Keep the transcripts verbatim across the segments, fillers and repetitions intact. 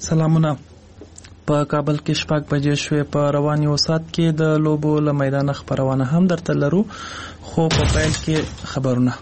سلامونه. په کابل کې شپږ بجې شوې. په رواني وسات کې د لوبو له میدانه خبرونه هم درته لرو، خو په پیل کې خبرونه.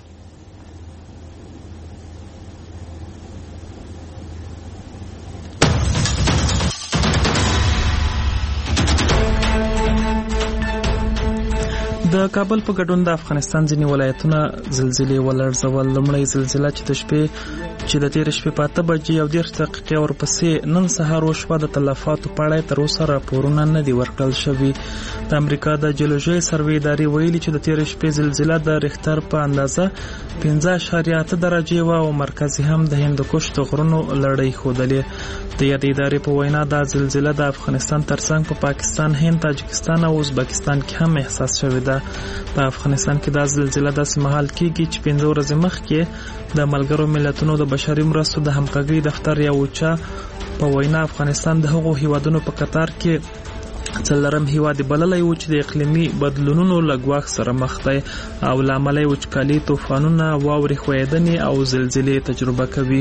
د کابل په ګډون د افغانستان ځینې ولایتونه زلزلې ولړزول. لومړی زلزله چې د شپې چې د تېرې شپې په اته بجې او دېرش دقیقې ورپسې نن سهار وشوه، د تلفاتو په اړه تر اوسه راپورونه نه دي ورکړل شوي. د امریکا د جیولوژي سروې ادارې ویلي چې د تېرې شپې زلزله د ریختر په اندازه پنځه اعشاریه اته درجې وه او مرکز هم د هندوکش د غرونو لړۍ ښودلې. د یادې ادارې په وینا دا زلزله د افغانستان ترڅنګ په پاکستان، هند، تاجکستان او ازبکستان کې هم احساس شوې ده. په افغانستان کې دا زلزله داسې مهال کېږي چې پنځه ورځې مخکې د ملګرو ملتونو د بشري مرستو د همغږۍ دفتر یا اوچا په وینا افغانستان د هغو هیوادونو په قطار کې څلورم هیواد بللی و چې د اقلیمي بدلونونو له ګواښ سره مخ دی او له امله یې وچکالي، طوفانونه، واورې ښویېدنې او زلزلې تجربه کوي.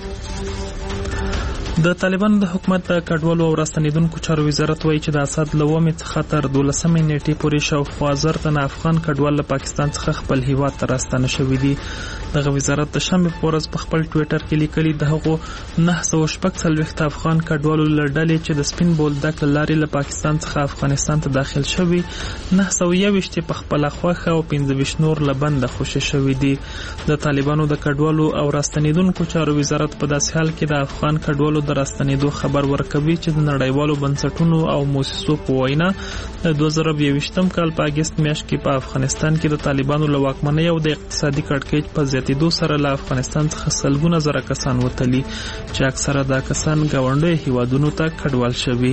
د طالبانو د حکومت د کډوالو او راستنېدونکو چارو وزارت وایي چې د اسد له اوومې څخه تر دولسمې نیټې پورې شاوخوا زر تنه افغان کډوال له پاکستان څخه خپل هیواد ته راستانه شوي دي. دغه وزارت د شنبې په ورځ په خپل ټویټر کې لیکلي د هغو نهه سوه شپږ څلوېښت افغان کډوالو له ډلې چې د سپین بولدک له لارې له پاکستان څخه افغانستان ته داخل شوي، نهه سوه یوویشت په خپله خوښه او پنځه ویشت نور له بنده خوشي شوي دي. د طالبانو د کډوالو او راستنېدونکو چارو وزارت په داسې حال کې د افغان کډوالو د راستنېدو خبر ورکوي چې د نړیوالو بنسټونو او موسسو په وینا د دوه زره یوویشتم کال په اګست میاشت کې په افغانستان کې د طالبانو له واکمنۍ او د اقتصادي کړکېچ په زیاتېدو سره له افغانستان څخه سلګونه زره کسان وتلي چې اکثره دا کسان ګاونډیو هیوادونو ته کډوال شوي.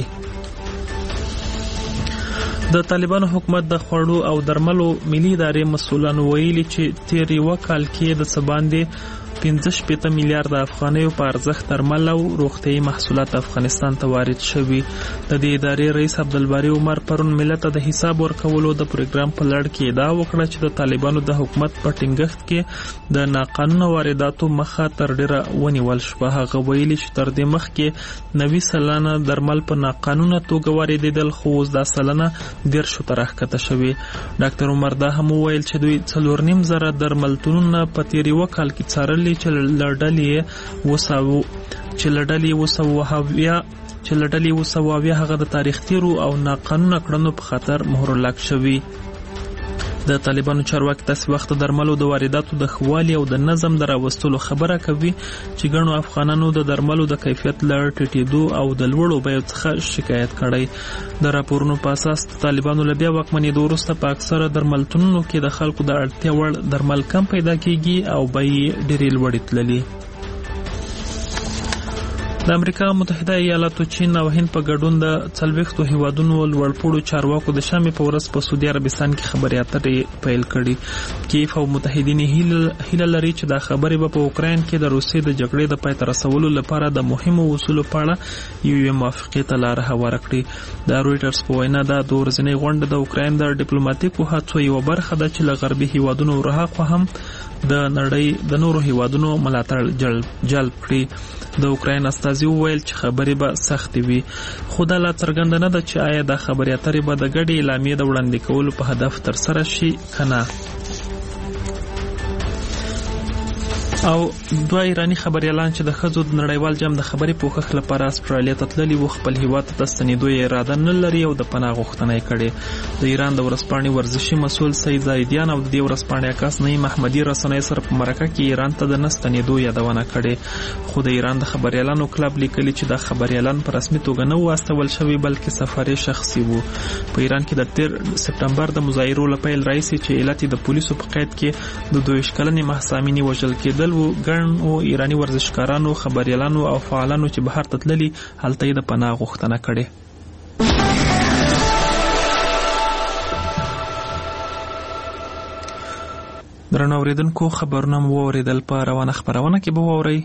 د طالبانو حکومت د خوړو او درملو ملي ادارې مسؤلانو ویلي چې تیر یو کال کې د څه باندې پنځه شپېته میلیارډ افغانیو په ارزښت درمل او روغتیايي محصولات افغانستان ته وارد شوي. د دې ادارې رئیس عبدالباري عمر پرون ملت ته د حساب ورکولو د پروګرام په لړ کې ادعا وکړه چې د طالبانو د حکومت په ټینګښت کې د ناقانونه وارداتو مخه تر ډیره ونیول شوه. هغه ویلي چې تر دې مخکې نوي سلنه درمل په ناقانونه توګه واردېدل، خو اوس دا سلنه دېرشو ته راښکته شوې. ډاکټر عمر دا هم وویل چې دوی څلور نیم زره درملتونونه په تېر یوه کال کې څارلي چې لړډلې وساو چې لړډلې وسوهاویا چې لړډلې وسوهاویا هغه د تاریخ تیرو او ناقانونه کړنو په خاطر مهر لاک شوي. د طالبانو چارواکي داسې وخت د درملو د وارداتو د ښه والي او د نظم د راوستلو خبره کوي چې ګڼو افغانانو د درملو د کیفیت له ټیټېدو او د لوړو بیو څخه شکایت کړی. د راپورونو په اساس د طالبانو له بیا واکمنېدو وروسته په اکثره درملتونونو کې د خلکو د اړتیا وړ درمل کم پیدا کېږي او بیې ډېرې لوړې تللي. د امریکا متحده ایالاتو، چین او هند په ګډون د څلوېښتو هیوادونو لوړپوړو چارواکو د شنبې په ورځ په سعودي عربستان کې خبرې اترې پیل کړي. کیف او متحدین هیله لري چې دا خبرې به په اوکراین کې د روسیې د جګړې د پای ته رسولو لپاره د مهمو اصولو په اړه یوې موافقې ته لاره هواره کړي. د رویټرز په وینا دا د ورځنۍ غونډه د اوکراین د ډیپلوماټیکو هڅو یوه برخه ده چې له غربي هیوادونو وروهاخوا هم د نړۍ د نورو هیوادونو ملاتړ جلب کړي. د اوکراین استازي وویل چې خبرې به سختې وي، خو دا لا څرګنده نه ده چې آیا دا خبرې اترې به د ګډې اعلامیې د وړاندې کولو په هدف ترسره شي که نه. او دوه ایرانی خبريالان چې د ښځو د نړیوال جام د خبري پوښښ لپاره استرالیا ته تللي وو خپل هیواد ته ستنېدو یې اراده نه لري او د پناه غوښتنه یې کړې. د ایران د ورځپاڼې ورزشي مسؤل سید زایدیان او د دې ورځپاڼې عکاس نعیم احمدي رسنیو سره په مرکه کې ایران ته د نه ستنېدو یادونه کړې، خو د ایران د خبريالانو کلب لیکلي چې د خبريالان په رسمي توګه نه و استول شوي بلکې سفر شخصي وو. په ایران کې د تیر سپټمبر د مظاهرو له پیل راهیسې چې علت د پولیسو په قید کې د دوه ویشت کلنې مهسا امیني وژل کېدل و، ګڼ او ایرانی ورزشکارانو، خبريالانو او فعالانو چې بهر ته تللي هلته یې د پناه غوښتنه کړې. درنو اوریدونکو، خبرونه مو واوریدل. په روانه خبرونه کې به واورئ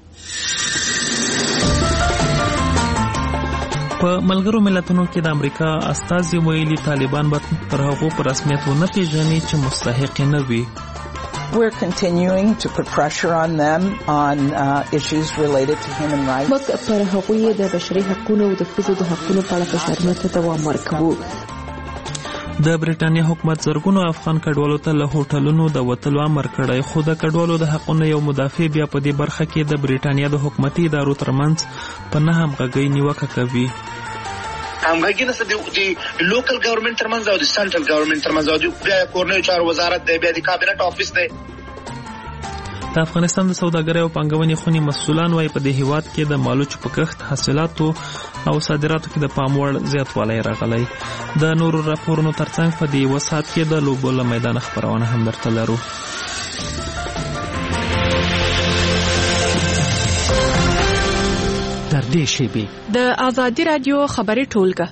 په ملګرو ملتونو کې د امریکا استازي ویلي طالبان به تر هغو په رسمیت ونه پیژني چې مستحق نه وي. We're continuing to put pressure on them on uh, issues related to human rights. موږ پر هغوی د بشري حقوقو او د ښځو د حقوقو په اړه فشارونو ته دوام ورکوو. د بریټانیا حکومت زرګونو افغان کډوالو ته له هوټلونو د وتلو امر کړی، خو د کډوالو د حقوقو یو مدافع بیا په دې برخه کې د بریټانیا د حکومتي ادارو ترمنځ په نه همغږۍ نیوکه کوي. همغږي نشته د لوکل ګورنمنت ترمنځ او د سنټرل ګورنمنت ترمنځ او د کورنیو چارو وزارت دی، بیا د کابینټ افیس دی. د افغانستان د سوداګرۍ او پانګونې خونې مسؤلان وايي په دې هیواد کې د مالوچو په کښت، حاصلاتو او صادراتو کې د پام وړ زیاتوالی راغلی. د نورو راپورونو ترڅنګ په دې یوه ساعت کې د لوبو له میدانه خپرونه هم درته لرو. در دې شیبې د آزادي رادیو خبري ټولګه.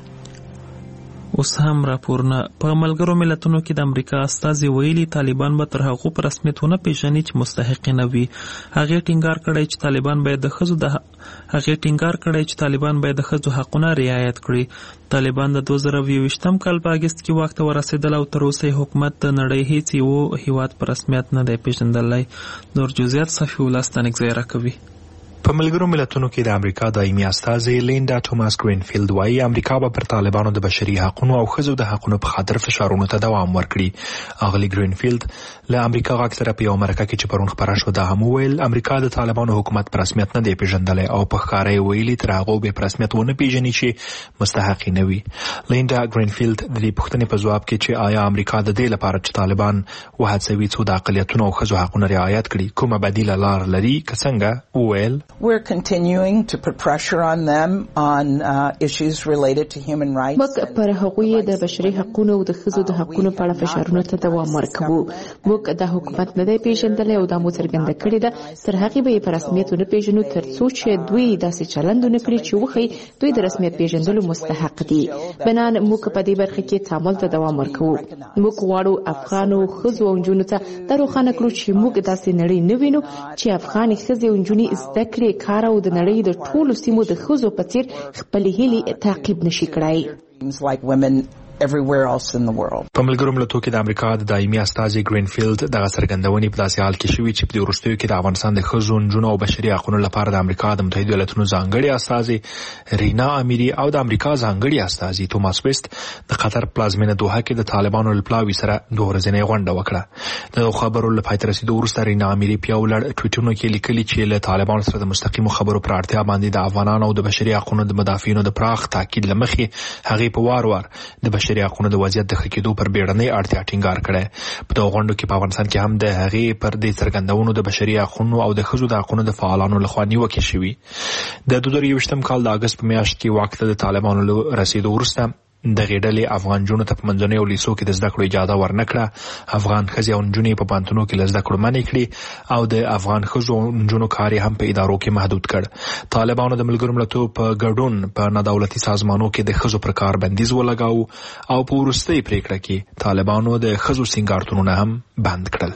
اوس هم راپورونه. په ملګرو ملتونو کې د امریکا استازي ویلي طالبان به تر هغو په رسمیت ونه پیژني چې مستحق نه وي. هغې ټینګار کړی چې طالبان باید د ښځو د هغې ټینګار کړی چې طالبان باید د ښځو حقونه رعایت کړي. طالبان د دوه زره یوویشتم کال په اګست کې واک ته ورسېدل او تر اوسه حکومت د نړۍ هیڅ یو هیواد په رسمیت نه دی پیژندلی. نور جزئیات صفي الله ستانکزی راکوي. په ملګرو ملتونو کې د امریکا دایمي استازي لینډا توماس ګرینفیلد وايي امریکا به پر طالبانو د بشري حقوقو او ښځو د حقوقو په خاطر فشارونو ته دوام ورکړي. اغلی ګرینفیلد له امریکا غاک سره په یو مرکه کې چې پرون خبره شو دا هم ویل امریکا د طالبانو حکومت پر رسمیت نه دی پیژندلی او په ښکاره ویلي تر هغه به پر رسمیت ونه پیژني چې مستحق نه وي. لینډا ګرینفیلد د دې پوښتنې په ځواب کې چې آیا امریکا د دې لپاره چې طالبان وهڅوي څو د اقلیتونو او ښځو حقوقونه رعایت کړي کومه بدیله لار لري که څنګه ویل We're continuing to put pressure on them on uh, issues related to human rights. موږ پر هغوی د بشري حقوقو او د ښځو د حقوقو په اړه فشارونو ته دوام ورکوو. موږ د حکومت نه دی پیژندلی او دا مو څرګنده کړې ده تر هغې به یې په رسمیت ونه پیژنو تر څو چې دوی داسې چلند ونه کړي چې وښیي دوی د رسمیت پیژندلو مستحق دي. بنان موږ په دې برخه کې تعامل ته دوام ورکوو. موږ غواړو افغانو ښځو او نجونو ته دا روښانه کړو چې موږ داسې نړۍ نه وینو چې افغانې ښځې او نجونې زده کړې، کار او د نړۍ د ټولو سیمو د ښځو په څیر خپلې هیلې تعقیب نشي کړای. Like women everywhere else in the world. په ملګرو ملتونو کې د امریکا د دایمي استازي ګرینفیلد دغه څرګندونې په داسې حال کې شوې چې په دې وروستیو کې د افغانستان د ښځو، نجونو او بشري حقوقو لپاره د امریکا د متحده ایالاتونو ځانګړي استازي رینا امیری او د امریکا ځانګړي استازي توماس ویست د قطر پلازمینه دوحه کې د طالبانو له پلاوي سره دوه ورځنۍ غونډه وکړه. د خبرو له پای ته رسیدو وروسته رینا امیری په یو لړ ټویټونو کې لیکلي چې له طالبانو سره د مستقیمو خبرو پر اړتیا باندې د افغانانو او د بشري حقوقو د مدافعینو د پراخ تاکید له مخې هغې په وار وار د بشري حقوقو د وضعیت د ښه کېدو پر بیړنۍ اړتیا ټینګار کړی. په دغو غونډو کې په افغانستان کې هم د هغې پر دې څرګندونو د بشري حقوقو او د ښځو د حقوقو د فعالانو لخوا نیوکې شوي. د دوه زره یوویشتم کال د اګست په میاشت کې واک ته د طالبانو له رسېدو وروسته دغې ډلې افغان نجونو ته په منځنیو لیسو کې د زده کړو اجازه ورنکړه، افغان ښځې او نجونې په پوهنتونونو کې له زده کړو منع کړي او د افغان ښځو او نجونو کار هم په ادارو کې محدود کړ. طالبانو د ملګرو ملتونو په ګډون په نادولتي سازمانونو کې د ښځو پر کار بندیز ولګاوه او په وروستۍ پریکړه کې طالبانو د ښځو سینګارتونونه هم بند کړل.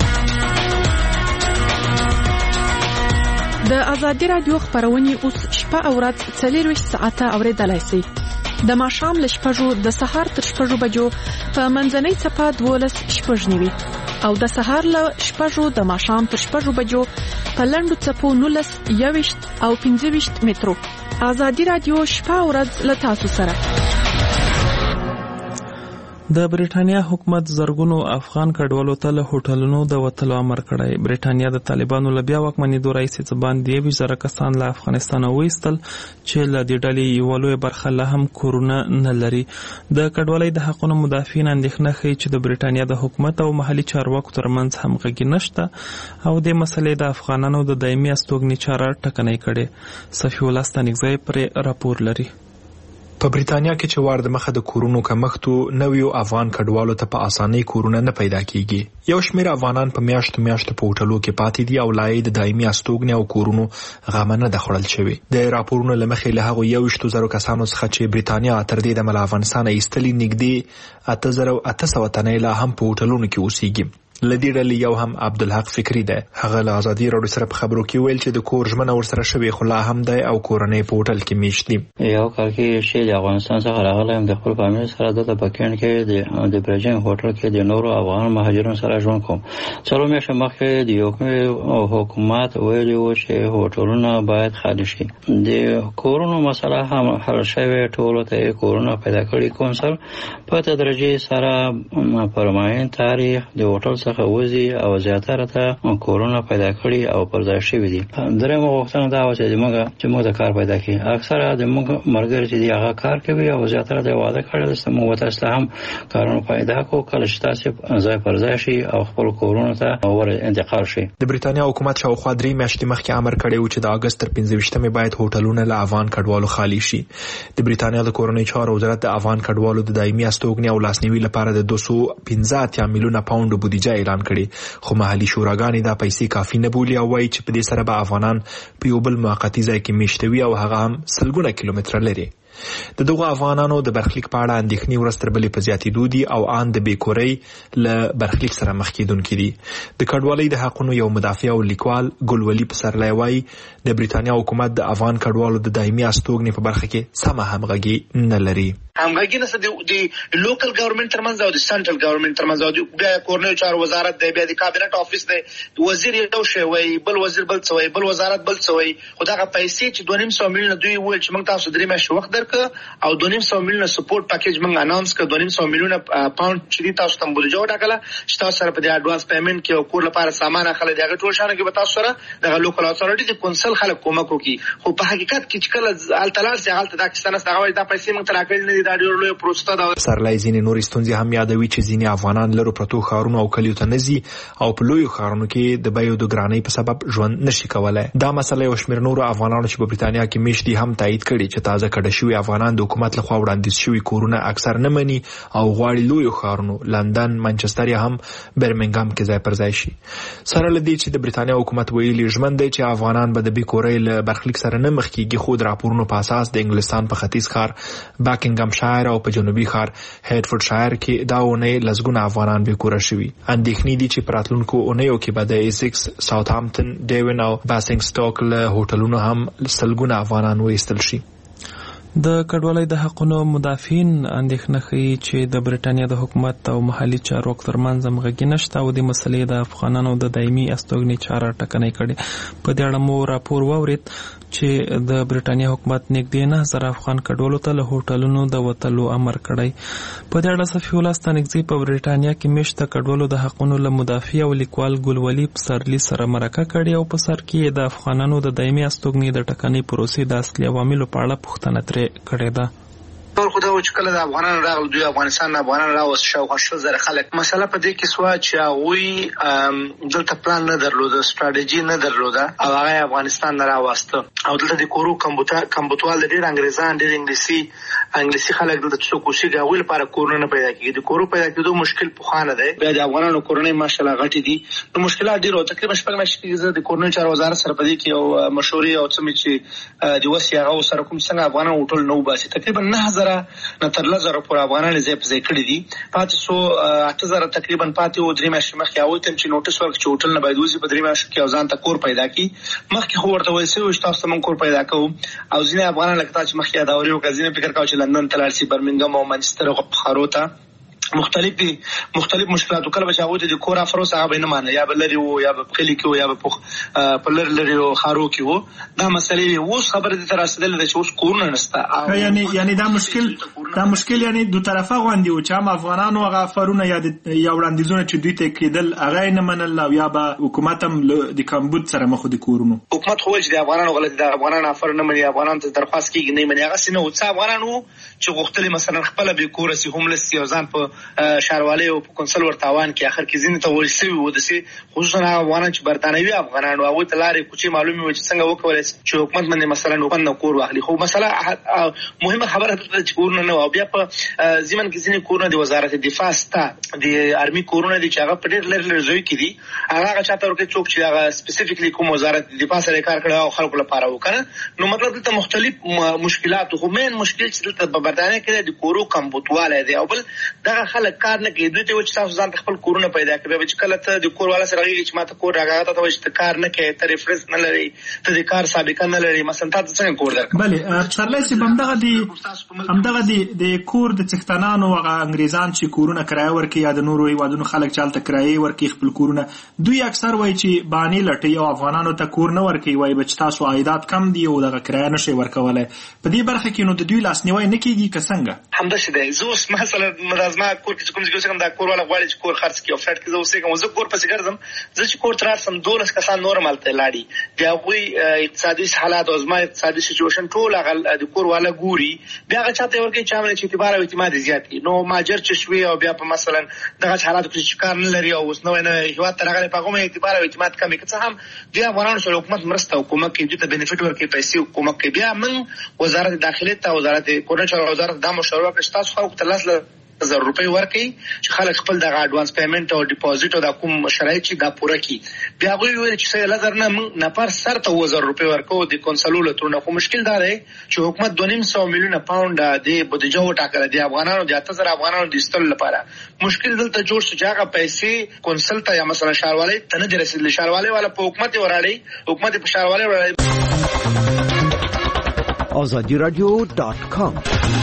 د آزادي رادیو خبرونه اوس شپه او ورځ څلورویشت ساعته اوریدلای شئ. د ماښام له شپږو د سهار تر شپږو بجو په منځنۍ څپه دولس شپږ نوي او د سهار له شپږو د ماښام تر شپږو بجو په لنډو څپو نولس یوویشت او پنځه ویشت مترو. آزادي رادیو شپه او ورځ له تاسو سره. د بریټانیا حکومت زرګونو افغان کډوالو ته له هوټلونو د وتلو امر کړی. بریټانیا د طالبانو له بیا واکمنېدو راهیسې څه باندې یوویشت زره کسان له افغانستانه وایستل چې له دې ډلې یوه لویه برخه لا هم کورونه نه لري. د کډوالۍ د حقونو مدافعین اندېښنه ښیي چې د بریټانیا د حکومت او محلي چارواکو ترمنځ همغږي نشته او دې مسلې د افغانانو د دایمي استوګنې چاره ټکنۍ کړې. صفي الله ستانکزی پرې راپور لري. په بریتانیا کې چې وار د مخه د کورونو کمښت نویو افغان کډوالو ته په اسانۍ کورونه نه پیدا کیږي. یو شمېر افغانان په میاشتو میاشتو په هوټلو کې پاتې دي او لای د دایمي استوګنې او کورونو غمه نه د خوړل شوی. د راپورونو له مخې له هغو یوویشت زره کسانو څخه چې بریتانیا تر دې دمه له افغانستانه ایستلي نږدې اته زره اته سوه تنې لا هم په هوټلونو کې اوسېږي. لدی ډلې یو هم عبدالحق فکری دی. هغه له ازادي راډیو سره په خبرو کې ویل چې د کور ژمنه ورسره شوې خو لا هم دی او کورنۍ په هوټل کې میشت دي. یو کال کې چې د افغانستان څخه راغلی یم د خپل فامیل سره د پکین کې د برجنګ هوټل کې د نورو افغان مهاجرینو سره ژوند کوم. څلور میاشتې مخکې د یو حکومت ویلي و چې هوټلونه باید خالي شي. د کورونو مسله هم حل شوې، ټولو ته کورونه پیدا کړي. کونسل په تدریجي سره پرماین تاریخ د هوټل څخه وځي او زیاتره ته کورونه پیدا کړي او پر ځای شوي دي. درېیمه غوښتنه دا وه چې موږ چې موږ د کار پیدا کړي. اکثره د موږ ملګري چې دي هغه کار کوي او زیاتره د واده کړی چې موږ تاسو ته هم کارونه پیدا کړو کله چې تاسو ځای پر ځای شي او خپل کورونه ته ور انتقال شي. د بریتانیا حکومت شاوخوا درې میاشتې مخکې امر کړی و چې د اګست تر پنځه ویشتمې باید هوټلونه له افغان کډوالو خالي شي. د بریتانیا د کورنۍ چارو وزارت د افغان کډوالو د دایمي استوګنې او لاسنیوي لپاره د دوه سوه پنځه اتیا میلیونه پاونډ بودیجه اعلان کړي، خو محلي شوراګانې دا پیسې کافي نه بولي او وایي چې په دې سره به افغانان په یو بل موقتي ځای کې میشته وي او هغه هم سلګونه کیلومتره لري. د دغو افغانانو د برخلیک په اړه اندېښنې ورځ تر بلې په زیاتېدو دي او ان د بېکورۍ له برخلیک سره مخ کېدونکي دي. د کډوالۍ د حقونو یو مدافع او لیکوال ګلولي پسرلی وایي د بریتانیا حکومت د افغان کډوالو د دایمي استوګنې په برخه کې سمه همغږي نه لري. همغږي نشته د لوکل ګورنمنت ترمنځ او د سنټرل ګورنمنت ترمنځ او د کورنیو چارو وزارت دی، بیا د کابینټ افیس دی، وزیر یو شی وایي، بل وزیر بل څه وایي، بل وزارت بل څه وایي. خو دغه پیسې چې دوه نیم سوه میلیونه دوی ویل چې موږ تاسو درې میاشتې وخت درکړه او دوه نیم سوه میلیونه سپورټ پاکیج موږ اناونس کړ. دوه نیم سوه میلیونه پاونډ چې دي تاسو ته بودیجه وټاکله چې تاسو سره په دې اډوانس پیمنټ کې او کور لپاره سامان اخلي. دغه ټول شانو کې به تاسو سره دغه لوکل اتھارټي د کونسل خلک کومک وکړي. خو په حقیقت کې چې کله التلال سي حالت دا کیسه نه دغه دا پیسې موږ تراکل نه دي. دا ډېر لوی پروسه. سرلای ځینې نور ستونزې هم یادوي چې ځینې افغانان لرو پرتو ښارونو او کلیو ته نه ځي او په لویو ښارونو کې د بیو د ګرانۍ په سبب ژوند نشي کولی. دا مسله یو شمېر نورو افغانانو چې په بریتانیا کې میشت دي هم تایید کړي چې تازه کډه شوي افغانان د حکومت لخوا وړاندیز شوي کورونه اکثر نه مني او غواړي لویو ښارونو لندن، منچستر یا هم برمنګام کې ځای پر ځای شي. سره له دې چې د بریتانیا حکومت ویلي ژمن دی چې افغانان به د بېکورۍ له برخلیک سره نه مخ کېږي، خو د راپورونو په اساس د انګلستان په ختیځ ښار باکینګم شایر او په جنوبي ښار هیډفورډ شایر کې دا اونۍ لسګونه افغانان بېکوره شوي. اندېښنې دي چې په راتلونکو اونیو کې به د ایسکس، ساوثهامپټن، ډیون او باسینګسټاک له هوټلونو هم سلګونه افغانان وایستل شي. د کډوالۍ د حقونو مدافعین اندېښنه ښیي چې د بریټانیا د حکومت او محلي چارواکو ترمنځ همغږي نشته او د مسلې د افغانانو د دایمي استوګنې چاره ټکنۍ کړې. په دې اړه مو راپور واورېد چې د بریټانیا حکومت نږدې نه زره افغان کډوالو ته له هوټلونو د وتلو امر کړی. په دې اړه صفي الله ستانکزي په بریټانیا کې میشته کډوالو د حقونو له مدافع او لیکوال ګلولي پسرلي سره مرکه کړې او په سر کې د افغانانو د دایمي استوګنې د ټکنۍ پروسې د اصلي عواملو په اړه پوښتنه ترې کړې ده. ټول خو دا و چې کله د افغانانو راغلل دوی افغانستان نه افغانان راوست شاوخوا شل زره خلک. مسله په دې کې سوه چې هغوی دلته پلان نه درلوده، سټراټیجي نه درلوده او هغه افغانستان نه راوسته او دلته د کورو کمبوتوال د ډېر انګریزان ډېر انګلیسي انګلیسي خلک دلته څوک اوسېږي هغوی لپاره کورونه نه پیدا کېږي. د کورو پیدا کېدو مشکل پخوا نه دی. بیا د افغانانو کورنۍ ماشاءالله غټې دي، نو مشکلات ډېر وو. تقریبا شپږ میاشتې کېږي زه د کورنیو چارو وزارت سره په دې کې یو مشورې او څه مې چې د وسې هغه سره کوم څنګه افغانان هوټل نه وباسي. تقریبا نه زره نه تر لس زره پورې افغانان ځای په ځای کړي دي. پاتې څو اته زره تقریبا پاتې وو. درې میاشتې مخکې هغوی ته چې نوټس ورکړ چې هوټل نه باید وځي په درې میاشتو کې او ځان ته کور پیدا کړي. مخکې خو ورته ویل شوي چې تاسو ته موږ کور پیدا کوو او ځینې افغانان لکه تا چې مخکې یادورې وکړه ځینې فکر کوه چې لندن ته لاړ شي، برمنګم او منچستر او ښارو ته مختلف دي مختلف مشکلات. کله به چې هغوی ته د کور افروس هغه به یې نه مانه، یا به لرې وو یا به په کلي کې وو یا به په لرې لرې ښارو کې وو. دا مسلې وې. اوس خبره دې ته رسېدلې ده چې اوس کورونه نشته. یعنې یعنې دا مشکل دا مشکل یعنې دو طرفه غوندې و چې هم افغانانو هغه افرونه یا یا وړاندیزونه چې دوی ته کېدل هغه یې نه منل او یا به حکومت هم د کمبود سره مخ د کورونو. حکومت خو ویل چې د افغانانو غلطي ده، افغانان افر نه مني، افغانانو ته درخواست کېږي نه مني. هغسې نه و. څه افغانان وو چې غوښتل مثلا خپله بېکوره سي، هوملس سي او ځان په ښاروالۍ او په کونسل ورتاوان کې اخر کې ځینې ته ویل شوي وو داسې، خصوصا هغه افغانان چې برطانوي افغانان وو هغوی ته لارې کوڅې معلومې وې چې څنګه وکولی شي چې حکومت باندې مثلا خوند نه کور واخلي. خو مسله مهمه خبره ده چې کورونه نه وو. بیا په ضمن کې ځینې کورونه د وزارت دفاع سته، د ارمي کورونه دي چې هغه په ډېر لرې لرې ځایو کې دي. هغه هغه چاته ورکوي څوک چې هغه سپیسیفیکلی کوم وزارت دفاع سره کار کړی او خلکو لپاره و که نه. نو مطلب دلته مختلف مشکلات خو مین مشکل چې دلته په برطانیه کې د کورو کمبوتوالی دی او بل دغه خلک کار نه کوي. دوی ته وایي چې تاسو ځان خپل کورونه پیدا کړئ. بیا چې کله ته د کور والا سره غږیږي چې ماته کور راغی ته وایي چې کار نه کوي، ته ریفرنس نه لري، ته د کار سابقه نه لري، مثلا تاسو څنګه کور درکړئ؟ بله پسرلی صاحب همدغه د همدغه د کور د څښتنانو هغه انګریزان چې کورونه کرایه ورکوي یا د نورو هیوادونو خلک چې هلته کرایې ورکوي خپل کورونه، دوی اکثر وایي چې بهانې لټوي او افغانانو ته کور نه ورکوي، وایي به چې تاسو عایدات کم دي او دغه کرایه نشئ ورکولی. په دې برخه کې نو د دوی لاسنیوی نه کېږي که څنګه؟ همداسې دی. زه اوس مثلا زما کور کې چې کوم ځای کې اوسېږم دا کور والا غواړي چې کور خرڅ کړي او فلټ کې زه اوسېږم، زه کور پسې ګرځم. زه چې کور ته راشم دولس کسان نور هم هلته لاړي، د هغوی اقتصادي حالات او زما اقتصادي سچویشن ټول هغه د کور والا ګوري، بیا هغه چاته یې ورکوي چې هغه چې اعتبار او اعتماد زیات کړي. نو مهاجر چې شوي او بیا په مثلا دغه حالاتو کې چې کار نه لري او اوس نوی نوی هېواد ته راغلی، په هغو مې اعتبار او اعتماد کم وي. که څه هم دوی افغانانو سره حکومت مرسته او کومک کوي، دوی ته بینیفټ ورکوي، پیسې کومک کوي. بیا موږ وزارت داخلې ته وزارت کورنۍ چارو وزارت دا مشوره وکړه چې تاسو خلکو ته لس زر روپۍ ورکوي چې خلک خپل دغه اډوانس پیمنټ او ډیپوزیټ او دا کوم شرایط چې دا پوره کړي. بیا هغوی وویل چې سل زر نه موږ نفر سر ته اووه زره روپۍ ورکوو د کنسلو له ترونه. خو مشکل دا دی چې حکومت دوه نیم سوه میلیونه پاونډه د بودیجه وټاکله د افغانانو د اته زره افغانانو د ایستلو لپاره. مشکل دلته جوړ شو چې هغه پیسې کنسل ته یا مثلا ښاروالۍ ته نه دي رسېدلې، ښاروالۍ والا په حکومت یې وراړئ، حکومت یې په ښاروالۍ وراړئ. آزادی رادیو ډاټ کام.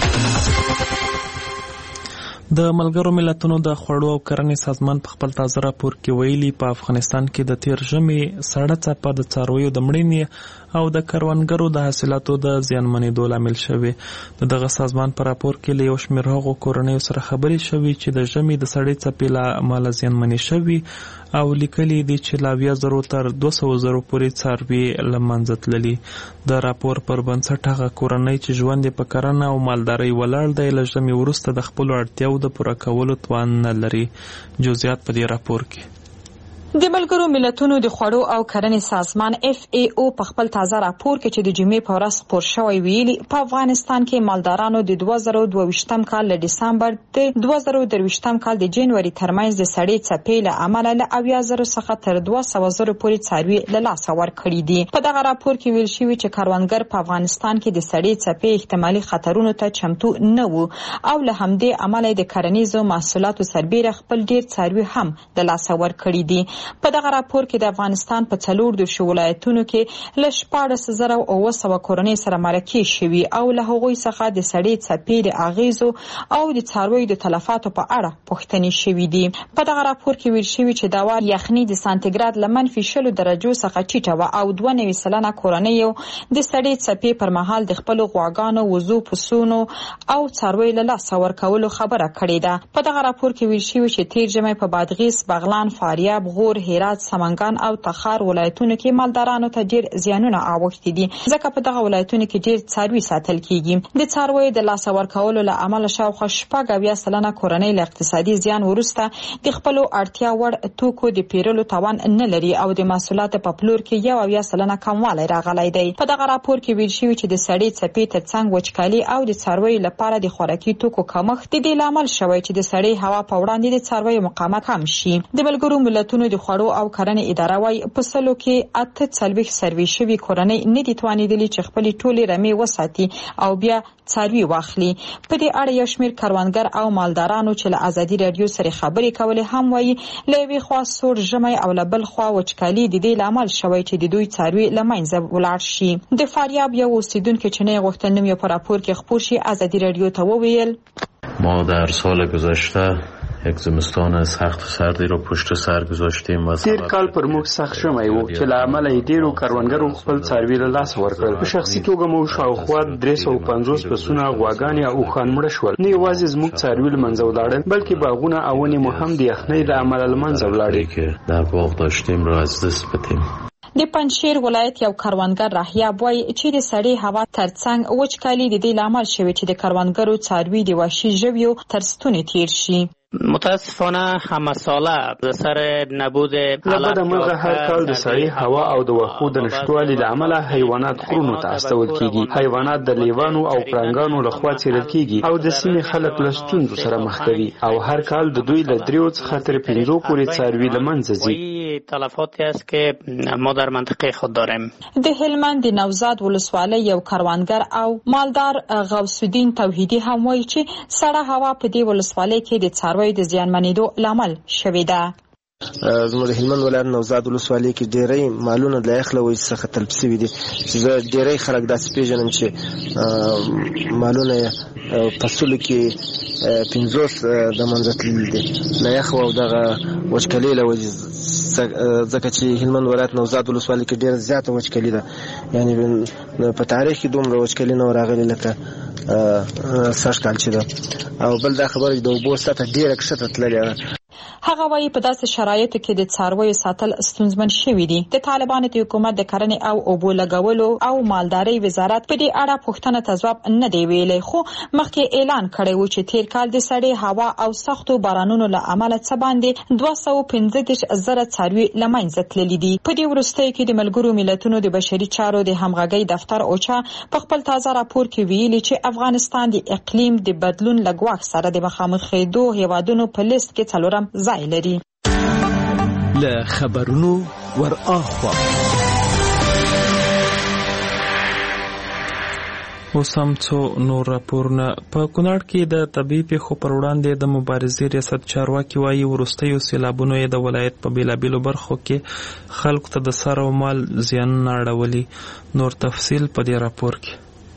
د ملګرو ملتونو د خوړو او کرنې سازمان په خپل تازه راپور کې ویلي په افغانستان کې د تیر ژمي سړه څپه د څارویو د مړینې او د کروندګرو د حاصلاتو د زیانمنېدو لامل شوی. د دغه سازمان په راپور کې له یو شمېر هغو کورنیو سره خبرې شوي چې د ژمي د سړې څپې له امله زیانمنې شوي او لیکلي دي چې له اویا زرو تر دوه سوه زرو پورې څاروي له منځه تللي. د راپور پر بنسټ هغه کورنۍ چې ژوند یې په کرنه او مالدارۍ ولاړ دی له ژمي وروسته د خپلو اړتیاو د پوره کولو توان نه لري. جزئیات په دې راپور کې. د ملګرو ملتونو د خوړو او کرنې سازمان اف ای او په خپل تازه راپور کې چې د جمعې په ورځ خپور شوی ویلي په افغانستان کې مالدارانو د دوه زره دوه ویشتم کال له ډسمبر د دوه زره درویشتم کال د جنوري ترمنځ د سړې څپې له امله له اویا زرو څخه تر دوه سوه زرو پورې څاروي له لاسه ورکړي دي. په دغه راپور کې ویل شوي چې کروندګر په افغانستان کې د سړې څپې احتمالي خطرونو ته چمتو نه وو او له همدې امله د کرنیزو محصولاتو سربیره خپل ډیر څاروي هم د لاسه ورکړي دي. په دغه راپور کې د افغانستان په څلور دیرشو ولایتونو کې له شپاړس زره او اووه سوه کورنۍ سره مرکې شوي او له هغوی څخه د سړې څپې د اغیزو او د څارویو د تلفاتو په اړه پوښتنې شوي دي. په دغه راپور کې ویل شوي چې دا وار یخني د سانتیګراد له منفي شلو درجو څخه ټیټه وه او دوه نوي سلنه کورنیو د سړې څپې پر مهال د خپلو غواګانو، وزو، پسونو او څارویو له لاسه ورکولو خبره کړې ده. په دغه راپور کې ویل شوي چې تیر ژمی په بادغیس، بغلان، فاریاب، غور، هرات، سمنګان او تخار ولایتونو کې مالدارانو ته ډیر زیانونه اوښتي دي ځکه په دغه ولایتونو کې ډیر څاروي ساتل کیږي. د څارویو د لاسه ورکولو له امله شاوخوا شپږ اویا سلنه کورنۍ له اقتصادي زیان وروسته د خپلو اړتیا وړ توکو د پیرلو توان نه لري او د محصولاتو په پلور کې یو اویا سلنه کموالی راغلی دی. په دغه راپور کې ویل شوي چې د سړې څپې ترڅنګ وچکالي او د څارویو لپاره د خوراکي توکو کمښت د دې لامل شوی چې د سړې هوا په وړاندې د څارویو مقاومت کم شي. د ملګرو ملتونو د خوړو او کرنې اداره وايي په سلو کې اته څلوېښت سروي شوي کورنۍ نه دي توانېدلي چې خپلې ټولې رمې وساتي او بیا څاروي واخلي. په دې اړه یو شمېر کروندګر او مالدارانو چې له ازادي راډیو سره خبرې کولې هم وايي له یوې خوا سوړ ژمی او له بل خوا وچکالي د دې لامل شوی چې د دوی څاروي له منځه ولاړ شي. د فاریاب یو اوسیدونکي چې نه یې غوښتل نوم یې په راپور کې خپور شي ازادي راډیو ته وویل ما در سال گذشته یک زمستان سخت و سردی رو پشت سر گذاشتیم و تیر کال پر موږ سخت ژمی و چې له امله یې ډېرو کروندګرو خپل څاروي له لاسه ورکړل. په شخصي توګه مو شاوخوا درې سوه پنځوس پسونه، غواګانې او اوښان مړه شول. نه یوازې زموږ څاروي له منځه ولاړل بلکې باغونه او ونې مو هم د یخنۍ له امله له منځه ولاړې که در باغ داشتیم رو از دست بدیم. د پنجشیر ولایت یو کروندګر رحیاب وایي چې د سړې هوا ترڅنګ وچکالي د دې لامل شوی چې د کروندګرو څاروي د وحشي ژویو تر ستوني تیر شي. متاسفانه همه ساله د سر نبود لبد مرغه هر کال د سړې هوا او د وښو د نشتوالي له امله حیوانات غرونو ته استول کیږي. حیوانات د لیوانو او پړانګانو لخوا څیرل کیږي او د سیمې خلک له ستونزو سره مخ کوي او هر کال د دوی له دریو څخه تر پنځو پورې څاروي له منځه ځي. تلفاتی است که ما در منطقه خود داریم. د هلمند د نوزاد ولسوالۍ یو کروندګر او مالدار غوث الدین توحیدی هم وایي چې سړه هوا په دې ولسوالۍ کې د څارویو د زیانمنېدو لامل شوې ده. زموږ د هلمند ولایت نوزاد ولسوالۍ کې ډېری مالونه د یخ له وجې څخه تلف شوي دي. زه ډېری خلک داسې پېژنم چې مالونه یې فصلو کې پنځوس د منځه تللي دي له یخ او دغه وچکالۍ له وجې، ځکه چې هلمند ولایت نوزاد ولسوالۍ کې ډېره زیاته وچکالي ده. یعنې په تاریخ کې دومره وچکالي نه راغلې لکه سږ کال چې ده. او بل دا خبره د اوبو سطحه ډېره کښته تللې ده. هغه وایي په داسې شرایطو کې د څارویو ساتل ستونزمن شوي دي. د طالبانو د حکومت د کرنې او اوبو لګولو او مالدارۍ وزارت په دې اړه پوښتنه ته ځواب نه دی ویلی، خو مخکې اعلان کړی و چې تیر کال د سړې هوا او سختو بارانونو له امله څه باندې دوه سوه پنځه دېرش زره څاروي له منځه تللي دي. په دې وروستیو کې د ملګرو ملتونو د بشري چارو د همغږۍ دفتر اوچا په خپل تازه راپور کې ویلي چې افغانستان د اقلیم د بدلون له ګواښ سره د مخامخ کېدو هیوادونو په لیست کې څلورم ځای لري. له خبرونو ور اخوا اوس هم څو نور راپورونه. په کونړ کې د طبي پیښو پر وړاندې د مبارزې ریاست چارواکي وایي وروستیو سیلابونو یې د ولایت په بیلابیلو برخو کې خلکو ته د سر او مال زیانونه اړولي. نور تفصیل په دې راپور کې.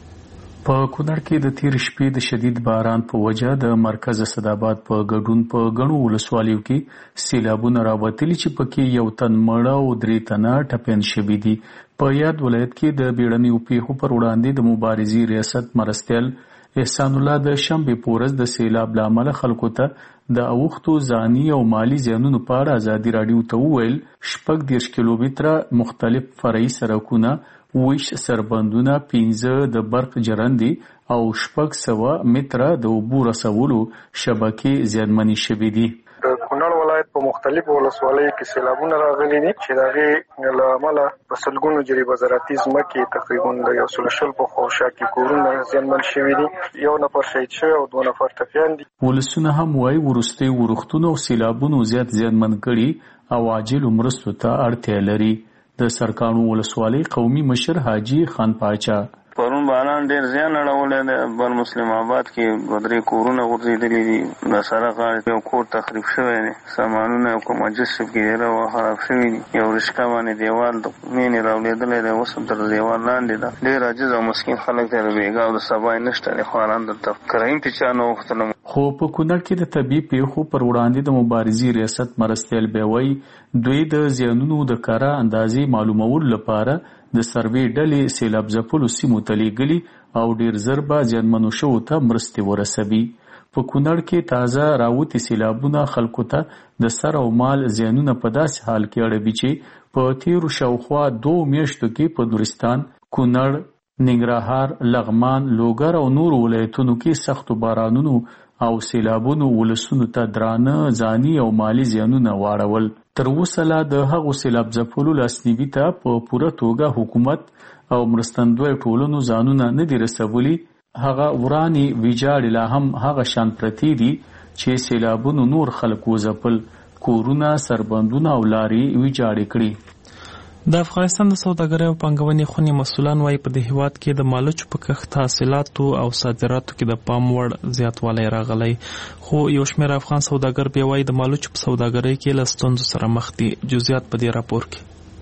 په کونړ کې د تیر شپې د شدید باران په وجه د مرکز اسداباد په ګډون په غنو ولسوالیو کې سیلابونه راوتلي چې پکې یو تن مړ او درې تنه ټپیان شوي دي. په یاد ولایت کې د بیړنیو پیښو پر وړاندې د مبارزې ریاست مرستیال احسان الله د شنبې په ورځ د سیلاب له امله خلکو ته د اوښتو ځاني او مالی زیانونو په اړه ازادي راډیو ته وویل شپږ دېرش کیلومتره مختلف فرعي سړکونه، ویش سربندونه، پنځه د برق جرندې او شپږ سوه متره د اوبو رسولو شبکې زیانمنې شوې دي. د کونړ ولایت په مختلفو ولسوالیو کې سیلابونه راغلي دي چې د هغې له امله په سلګونو جریبه زراعتي ځمکې تقریبا د یو سل شل په خواوشا کې کورونه زیانمن شوي دي. یو نفر شهید شوی او دوه نفر ټپیان دي. ولسونه هم وایي وروستي ورښتونو او سیلابونو زیات زیانمن کړي او عاجلو مرستو ته اړتیا لري. د سرکانو ولسوالۍ قومي مشر حاجي خان پاچا پرون باران ډیر زیان اړولی دی. بل مسلم آباد کې دوه درې کورونه غورځېدلي دي. د سړک غاړې یو کور تخریب شوی دی. سامانونه یو کوم مجسب کې ډېره خراب شوي دي. یو رشقه باندې دیوال د مینې راولېدلی دی، اوس هم تر دیوال لاندې ده. ډېر عاجز او مسکین خلک دی، د بېګا او د سبا یې نشته دی. خواران دلته کرایم پې چا نه وغوښتله. خو په کونړ کې د طبي پیښو پر وړاندې د مبارزې ریاست مرستیال بیا وایي دوی د زیانونو د کره اندازې معلومولو لپاره د سروې ډلې سیلاب ځپلو سیمو ته لیږلي او ډېر ژر به زیانمنو شوو ته مرستې ورسوي. په کونړ کې تازه راوتي سیلابونه خلکو ته د سر او مال زیانونه په داسې حال کې اړوي چې په تیرو شاوخوا دوو میاشتو کې په نورستان، کونړ، ننګرهار، لغمان، لوګر او نورو ولایتونو کې سختو بارانونو او سیلابونو ولسونو ته درانه ځاني او مالی زیانونه واړول. تر اوسه لا د هغو سیلاب ځپلو لاسنیوي ته په پوره توګه حکومت او مرستندوی ټولنو ځانونه نه دي رسولي. هغه ورانې ویجاړې لا هم هغه شان پرتې دي چې سیلابونو نور خلک وځپل، کورونه، سربندونه او لارې ویجاړې کړي. د افغانستان د سوداګرۍ او پانګونې خونې مسؤلان وايي په دې هیواد کې د مالوچو په کښت حاصلاتو او صادراتو کې د پام وړ زیاتوالی راغلی، خو یو شمېر افغان سوداګر بیا وايي د مالوچو په سوداګرۍ کې له ستونزو سره مخ دي. جزئیات په دې راپور کې.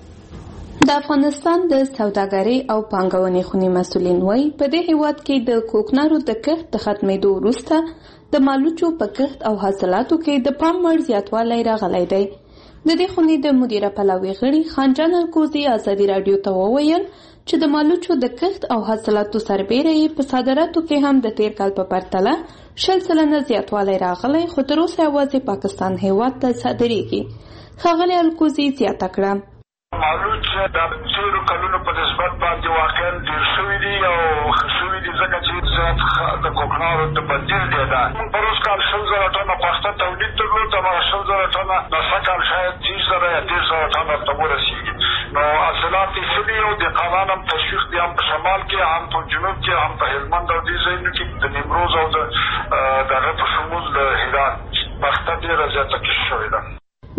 د افغانستان د سوداګرۍ او پانګونې خونې مسؤلین وايي په دې هیواد کې د کوکنارو د کښت د ختمېدو وروسته د مالوچو په کښت او حاصلاتو کې د پام وړ زیاتوالی راغلی دی. د دې خونې د مدیره پلاوي غړي خانجان الکوزي ازادي راډیو ته وویل چې د مالوچو د کښت او حاصلاتو سربېره یې په صادراتو کې هم د تیر کال په پرتله شل سلنه زیاتوالی راغلی، خو تر اوسه یوازې پاکستان هیواد ته صادریږي. ښاغلي الکوزي زیاته کړه مالوچ د تیرو کلونو په نسبت باندې واقعا ډېر شوي دي او ښه شوي دي ځکه چې زیات د کوکنارو د بدیل دی. دا پر اوس کال شل زره ټنه پخته تولید درلود، هماغه شل زره ټنه نسه کال شاید دېرش زره یا دېرش زره ټنه ته ورسېږي. نو حاصلات یې ښه دي او دهقانان هم تشویق دي، هم په شمال کې، هم په جنوب کې، هم په هلمند او دې ځایونو کې د نیمروز او د هغه په شمول د هرات بخته ډېره زیاته کښت شوې ده.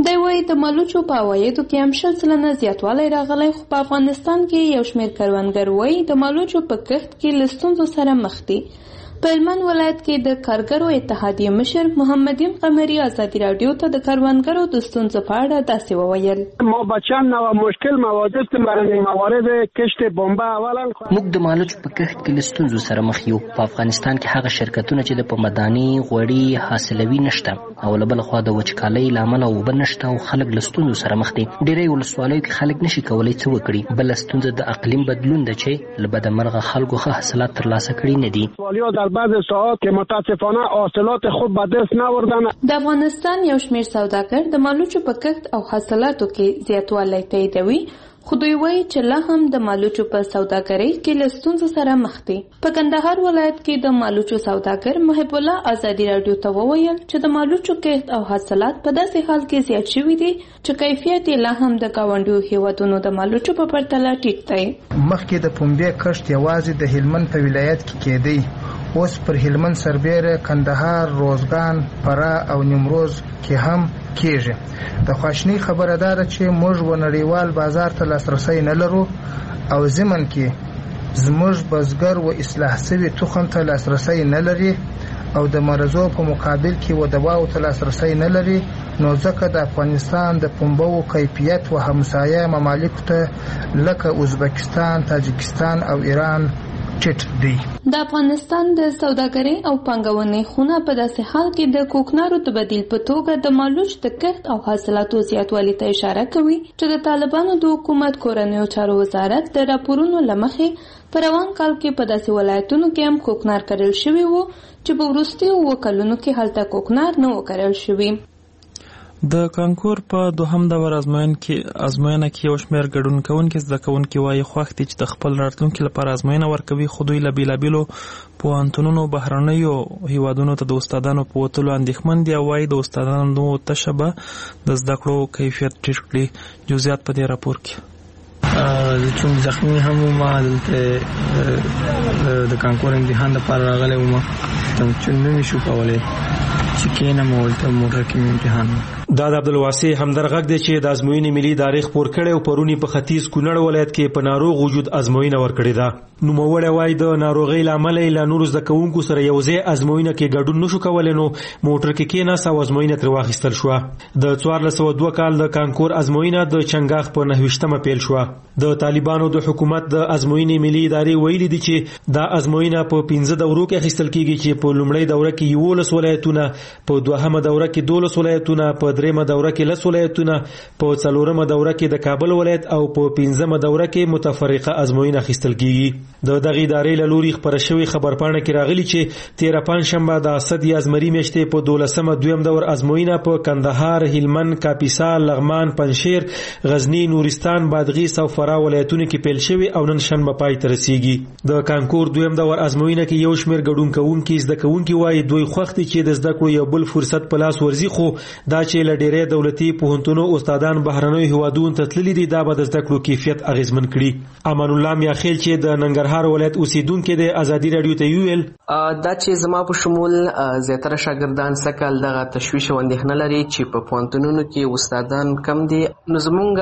دی وایي د مالوچو په عوایدو کې هم شل سلنه زیاتوالی راغلی، خو په افغانستان کې یو شمېر کروندګر وایي د مالوچو په کښت کې له ستونزو سره مخ دي. په هلمند ولایت کې د کارګرو اتحادیې مشر محمدین قمري ازادي راډیو ته د کروندګرو د ستونزو په اړه داسې وویل. ما با چند نوع مشکل مواجه برای موارد کشت بمبه اولا موږ د مالوچو په کښت کې له ستونزو سره مخ یو. په افغانستان کې هغه شرکتونه چې د پمداني غوړي حاصلوي نشته او له بل خوا د وچکالۍ له امله اوبه نشته او خلک له ستونزو سره مخ دي. ډېری ولسوالیو کې خلک نشي کولی څه وکړي. بله ستونزه د اقلیم بدلون ده چې له بدمرغه خلکو ښه حاصلات ترلاسه کړي نه دي. بعض ساعات که متاسفانه حاصلات خوب به دست ناوردن. د افغانستان یو شمېر سوداګر د مالوچو په کښت او حاصلاتو کې زیاتوالی تاییدوي، خو دوی وایي چې لا هم د مالوچو په سوداګرۍ کې له ستونزو سره مخ دي. په کندهار ولایت کې د مالوچو سوداګر محب الله ازادي راډیو ته وویل چې د مالوچو کښت او حاصلات په داسې حال کې زیات شوي دي چې کیفیت یې لا هم د ګاونډیو هیوادونو د مالوچو په پرتله ټیټ دی. مخکې د پنبې کښت یوازې د هلمند په ولایت کې کېدی، اوس پر هلمند سربیره کندهار، روزګان، فراه او نیمروز کې هم کېږي. د خواشنۍ خبره ده چې موږ و نړیوال بازار ته لاسرسی نه لرو او ضمن کې زموږ بزګر و اصلاح شوي تخم ته لاسرسی نه لري او د مرزو په مقابل کې و دواو ته لاسرسی نه لري. نو ځکه د افغانستان د پنبو کیفیت و همسایه ممالکو ته لکه ازبکستان، تاجکستان او ایران د افغانستان د سوداګرۍ او پانګونې خونه په داسې حال کې د کوکنارو د بدیل په توګه د مالوچ د کښت او حاصلاتو زیاتوالي ته اشاره کوي چې د طالبانو د حکومت کورنیو چارو وزارت د راپورونو له مخې په روان کال کې په داسې ولایتونو کې هم کوکنار کرل شوي وو چې په وروستیو اووه کلونو کې هلته کوکنار نه و کرل شوي. د کانکور په دوهم دور ازموین کې ازموینه کې یو شمېر ګډون کوونکي زده کوونکي وایي خوښ دي چې د خپل راتلونکي لپاره ازموینه ورکوي، خو دوی له بېلابېلو پوهنتونونو بهرنیو هیوادونو ته د استادانو په وتلو اندېښمن دي او وایي د استادانو تشه به د زده کړو کیفیت ټیټ کړي. جزئیات په دې راپور کې. چون زخمی هم ما دلته د کانکور امتحان لپاره راغلی وم، چون نه شو کولی چې کینم ولته موټر کې امتحان. دا د عبدالواسع همدرغږ دی چې د ازموینې ملي ادارې خپور کړی او پرونی په ختیځ کونړ ولایت کې په ناروغ وجود ازموینه ورکړې ده. نوموړی وایي د ناروغۍ له امله یې له نورو زده کوونکو سره یو ځای ازموینه کې ګډون نشو کولی، نو موټر کې کېناست او ازموینه ترې واخیستل شوه. د څوارلس سوه دوه کال د کانکور ازموینه د چنګاښ په نهه ویشتمه پیل شوه. د طالبانو د حکومت د ازموینې ملي ادارې ویلي دي چې دا ازموینه په پنځه دورو کې اخیستل کېږي چې په لومړۍ دوره کې یولس ولایتونه، په دوهمه دوره کې دولس ولایتونه، په درېیمه دوره کې لس ولایتونه، په څلورمه دوره کې د کابل ولایت او په پنځمه دوره کې متفرقه ازموینه اخیستل کېږي. د دغه ادارې له لوري خپره شوې خبرپاڼه کې راغلي چې تیره پنجشنبه د اسد یا زمري میاشتې په دولسمه دویم دور ازموینه په کندهار، هلمند، کاپیسا، لغمان، پنجشیر، غزنی، نورستان، بادغیس او فراه ولایتونو کې پیل شوې او نن شنبه پای ته رسیږي. د کانکور دویم دور ازموینه کې یو شمېر ګډون کوونکي زده کوونکي وایي دوی خوښ دي چې د زده کړو یو بل فرصت په لاس ورځي، خو دا چې له ډېری دولتي پوهنتونو استادان بهرنیو هیوادونو ته تللي دي دا به د زده کړو کیفیت اغېزمن کړي. امان الله میاخیل چې د ننګرهار ولایت اوسیدونکي د ازادي راډیو ته ویل دا چې زما په شمول زیاتره شاګردان سکل دغه تشویش او اندېښنه لري چې په پوهنتونونو کې استادان کم دي. نو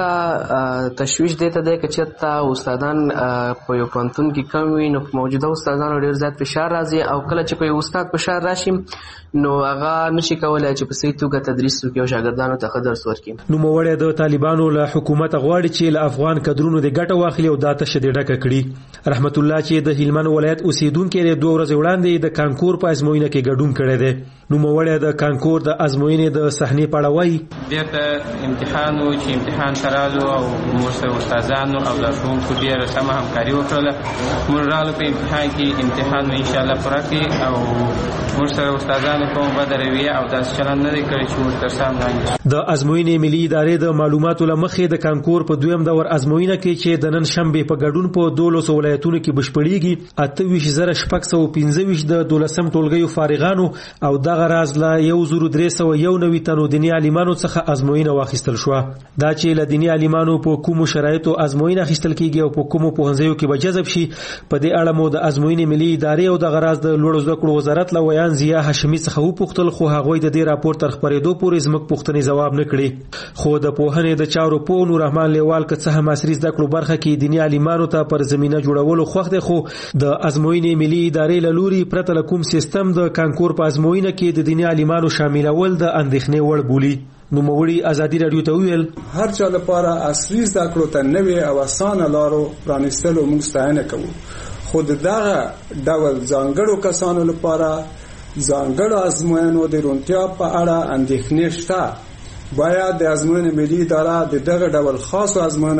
زمونږ تشویش دی ته دی که چېرته استادان په یو پوهنتون کې کم وي نو په موجوده استادانو ډېر زیات فشار راځي او کله چې په یو استاد فشار راشي نو هغه نشي کولی چې په صحیح توګه تدریس وکړي او شاګردانو ته ښه درس ورکړي. نوموړی د طالبانو له حکومت غواړي چې له افغان کدرونو د ګټه واخلي او دا تشه دې ډکه کړي. رحمت الله چې د هلمند ولایت اوسیدونکی دی دوه ورځې وړاندې د کانکور په ازموینه کې ګډون کړی دی. نوموړی د کانکور د ازموینې د صحنې په اړه وایي بیرته امتحان و چې امتحان ته رالو او موږ سره استادانو او لارښوونکو ډېره سمه همکاري وکړله. موږ رالو په امتحان کې امتحان مو انشاءالله پوره کړي او موږ سره استادانو کوم بده رویه او داسې چلند نه دی کړی چې موږ تر سام وړاندې. د ازموینې ملي ادارې د معلوماتو له مخې د کانکور په دویم دور ازموینه کې چې د نن شنبې په ګډون په دولسو ولایتونو کې بشپړېږي اته ویشت زره شپږ سوه پنځه ویشت د دولسم ټولګیو فارغانو او دغه راز له یو زرو درې سوه یو نوي تنو دیني عالمانو څخه ازموینه واخیستل شوه. دا چې له دیني عالمانو په کومو شرایطو ازموینه اخیستل کېږي او په کومو پوهنځیو کې به جذب شي په دې اړه مو د ازموینې ملي ادارې او دغه راز د لوړو زده کړو وزارت له ویان ضیا هاشمي څخه وپوښتل خو هغوی د دې راپور تر خبرېدو پورې زموږ پوښتنې ځواب نه کړي. خو د پوهنې د چارو په نور رحمان لیوال که څه هم عصري زده کړو برخه کې دیني عالمانو ته پر زمینه جوړولو خوښ دی، خو د ازموینې ملي ادارې له لوري پرته له کوم سیستم د کانکور په ازموینه کې د دیني عالمانو شاملول د اندېښنې وړ بولي. نوموړي ازادي رادیو ته وویل هر چا لپاره عصري زده کړو ته نوې او اسانه لارو پرانیستلو موږ ستاینه کوو، خو دغه ډول ځانګړو کسانو لپاره ځانګړو ازموینو د روڼتیا په اړه اندېښنې شته. باید د ازموینې ملي اداره د دغه ډول خاصو ازموینو